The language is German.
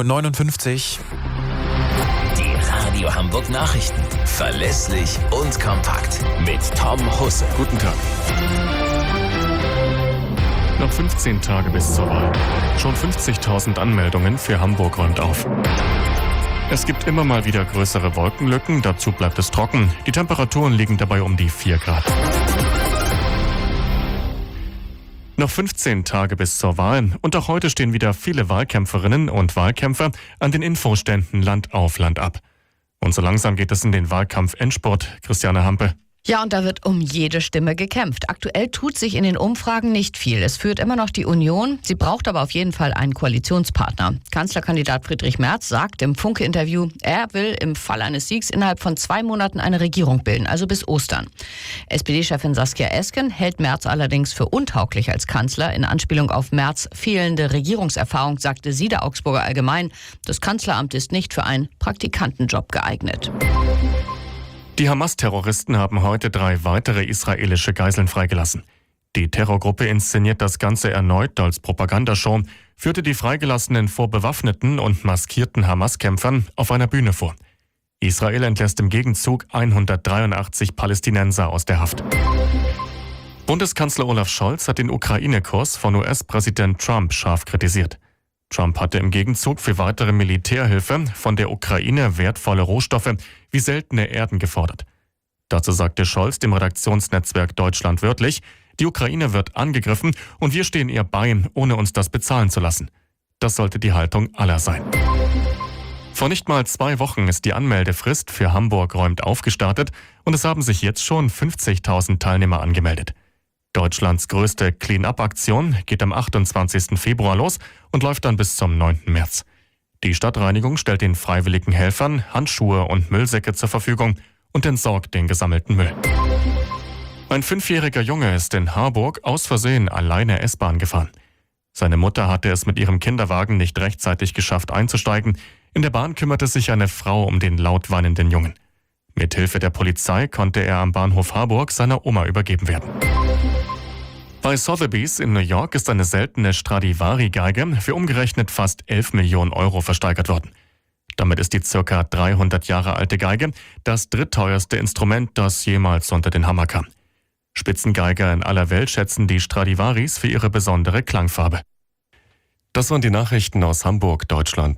9:59 Uhr. Die Radio Hamburg Nachrichten. Verlässlich und kompakt. Mit Tom Husse. Guten Tag. Noch 15 Tage bis zur Wahl. Schon 50.000 Anmeldungen für Hamburg räumt auf. Es gibt immer mal wieder größere Wolkenlücken, dazu bleibt es trocken. Die Temperaturen liegen dabei um die 4 Grad. Noch 15 Tage bis zur Wahl und auch heute stehen wieder viele Wahlkämpferinnen und Wahlkämpfer an den Infoständen Land auf, Land ab. Und so langsam geht es in den Wahlkampf-Endspurt. Christiane Hampe. Ja, und da wird um jede Stimme gekämpft. Aktuell tut sich in den Umfragen nicht viel. Es führt immer noch die Union. Sie braucht aber auf jeden Fall einen Koalitionspartner. Kanzlerkandidat Friedrich Merz sagt im Funke-Interview, er will im Fall eines Siegs innerhalb von 2 Monaten eine Regierung bilden, also bis Ostern. SPD-Chefin Saskia Esken hält Merz allerdings für untauglich als Kanzler. In Anspielung auf Merz' fehlende Regierungserfahrung sagte sie der Augsburger Allgemein, das Kanzleramt ist nicht für einen Praktikantenjob geeignet. Die Hamas-Terroristen haben heute 3 weitere israelische Geiseln freigelassen. Die Terrorgruppe inszeniert das Ganze erneut als Propagandashow, führte die Freigelassenen vor bewaffneten und maskierten Hamas-Kämpfern auf einer Bühne vor. Israel entlässt im Gegenzug 183 Palästinenser aus der Haft. Bundeskanzler Olaf Scholz hat den Ukraine-Kurs von US-Präsident Trump scharf kritisiert. Trump hatte im Gegenzug für weitere Militärhilfe von der Ukraine wertvolle Rohstoffe wie seltene Erden gefordert. Dazu sagte Scholz dem Redaktionsnetzwerk Deutschland wörtlich, die Ukraine wird angegriffen und wir stehen ihr bei, ohne uns das bezahlen zu lassen. Das sollte die Haltung aller sein. Vor nicht mal 2 Wochen ist die Anmeldefrist für Hamburg räumt auf gestartet und es haben sich jetzt schon 50.000 Teilnehmer angemeldet. Deutschlands größte Clean-up-Aktion geht am 28. Februar los und läuft dann bis zum 9. März. Die Stadtreinigung stellt den freiwilligen Helfern Handschuhe und Müllsäcke zur Verfügung und entsorgt den gesammelten Müll. Ein 5-jähriger Junge ist in Harburg aus Versehen alleine S-Bahn gefahren. Seine Mutter hatte es mit ihrem Kinderwagen nicht rechtzeitig geschafft einzusteigen. In der Bahn kümmerte sich eine Frau um den laut weinenden Jungen. Mithilfe der Polizei konnte er am Bahnhof Harburg seiner Oma übergeben werden. Bei Sotheby's in New York ist eine seltene Stradivari-Geige für umgerechnet fast 11 Millionen Euro versteigert worden. Damit ist die ca. 300 Jahre alte Geige das drittteuerste Instrument, das jemals unter den Hammer kam. Spitzengeiger in aller Welt schätzen die Stradivaris für ihre besondere Klangfarbe. Das waren die Nachrichten aus Hamburg, Deutschland.